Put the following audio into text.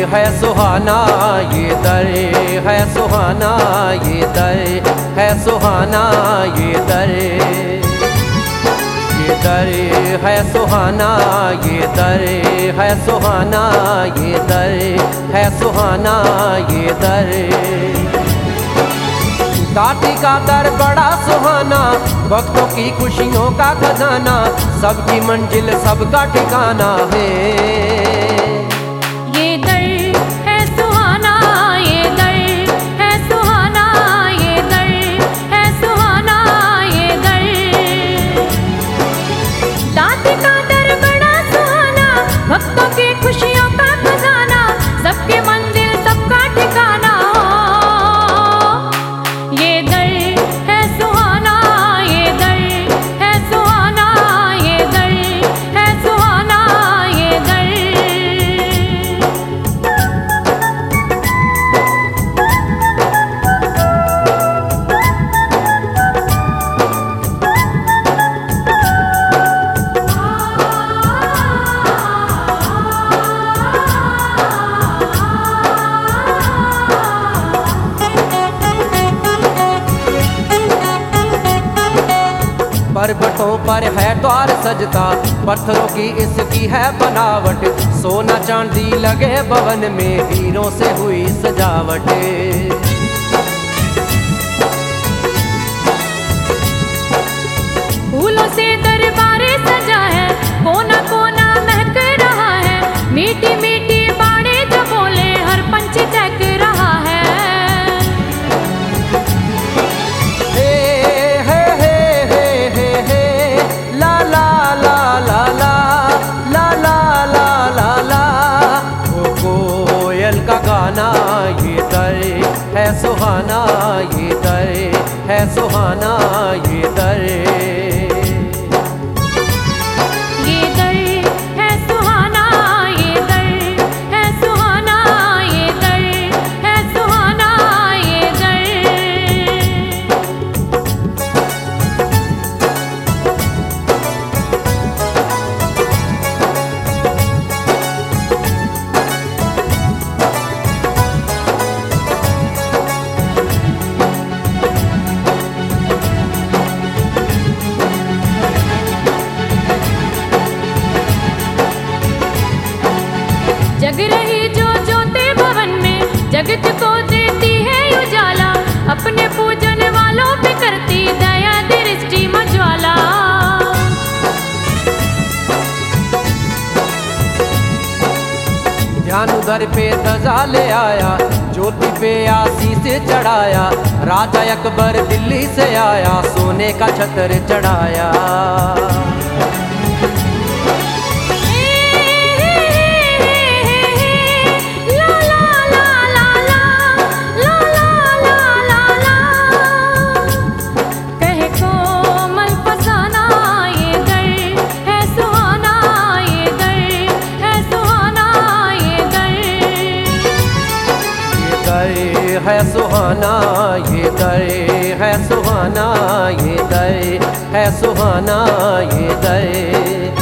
है सुहाना ये दर है सुहाना ये दर है सुहाना ये दर है सुहाना ये दर है सुहाना ये दर है सुहाना ये दर। दाती का दर बड़ा सुहाना, वक्तों की खुशियों का खजाना, सबकी मंजिल सबका ठिकाना है। ये दर है सुहाना ये दर है सुहाना ये दर है सुहाना ये दर। दाती का दर बड़ा सुहाना, वक्तों की खुशियों का खजाना, सबके मंजिल सबका ठिकाना। ये दर है सुहाना ये दर है सुहाना ये दर है सुहाना ये दर। पर्वतों पर है द्वार सजता, पत्थरों की इसकी है बनावट, सोना चांदी लगे भवन में, हीरों से हुई सजावट। फूलों से दरबारे सजा है, कोना कोना महक रहा है, मीठी मीठी बाणें जो बोले हर पंछी चहक रहा है। ये दर है सुहाना ये दर है सुहाना ये दर। ये दर है सुहाना ये दर है सुहाना ये दर है सुहाना ये दर। जग रही जो ज्योति भवन में, जगत को देती है उजाला, अपने पूजन वालों पे करती दया दृष्टि मज्वाला। ध्यान उधर पे ध्वजा ले आया, ज्योति पे आशीष चढ़ाया, राजा अकबर दिल्ली से आया, सोने का छत्र चढ़ाया। है सुहाना ये दर है सुहाना ये दर है सुहाना ये दर।